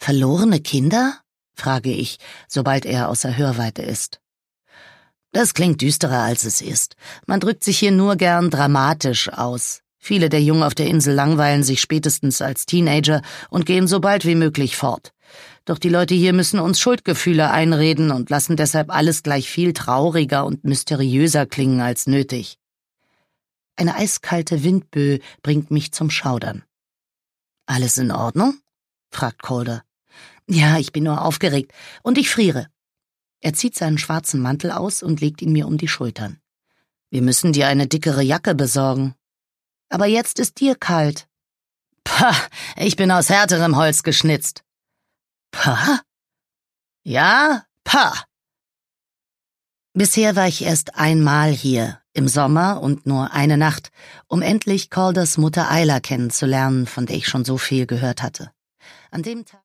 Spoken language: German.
Verlorene Kinder? Frage ich, sobald er außer Hörweite ist. Das klingt düsterer, als es ist. Man drückt sich hier nur gern dramatisch aus. Viele der Jungen auf der Insel langweilen sich spätestens als Teenager und gehen so bald wie möglich fort. Doch die Leute hier müssen uns Schuldgefühle einreden und lassen deshalb alles gleich viel trauriger und mysteriöser klingen als nötig. Eine eiskalte Windböe bringt mich zum Schaudern. »Alles in Ordnung?« fragt Calder. »Ja, ich bin nur aufgeregt und ich friere.« Er zieht seinen schwarzen Mantel aus und legt ihn mir um die Schultern. »Wir müssen dir eine dickere Jacke besorgen.« »Aber jetzt ist dir kalt.« »Pah, ich bin aus härterem Holz geschnitzt.« »Pah?« »Ja, pah.« Bisher war ich erst einmal hier, im Sommer und nur eine Nacht, um endlich Calders Mutter Ayla kennenzulernen, von der ich schon so viel gehört hatte. An dem Tag